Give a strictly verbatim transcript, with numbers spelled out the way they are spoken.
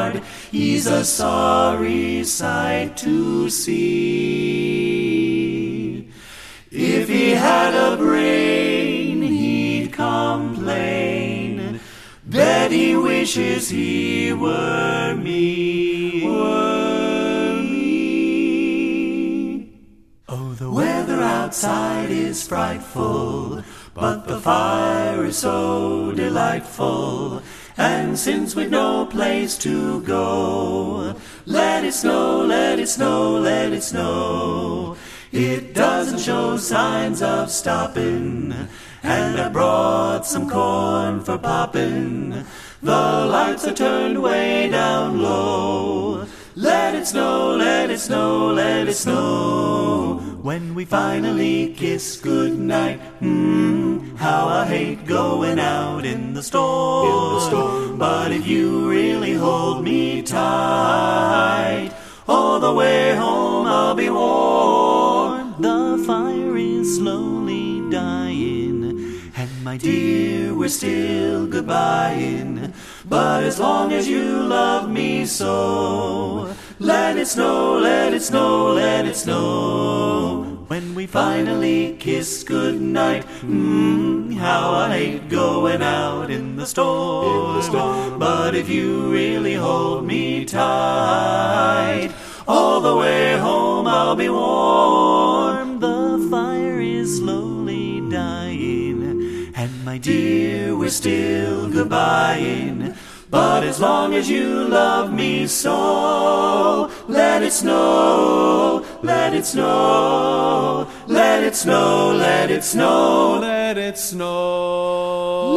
hard, he's a sorry sight to see. If he had a brain, he'd complain. Bet he wishes he were me, were me. Oh, the weather outside is frightful, but the fire is so delightful. And since we've no place to go, let it snow, let it snow, let it snow. It doesn't show signs of stopping, and I brought some corn for popping. The lights are turned way down low. Let it snow, let it snow, let it snow. When we finally kiss goodnight, hmm, how I hate going out in the storm. In the storm. But if you really hold me tight, all the way home I'll be warm. The fire is slowly dying, and my dear, we're still goodbying. But as long as you love me so, let it snow, let it snow, let it snow. When we finally kiss goodnight, mm, how I hate going out in the storm. In the storm. But if you really hold me tight, all the way home I'll be warm. The fire is slowly dying, and my dear, we're still goodbying. But as long as you love me so, let it snow, let it snow, let it snow, let it snow, let it snow.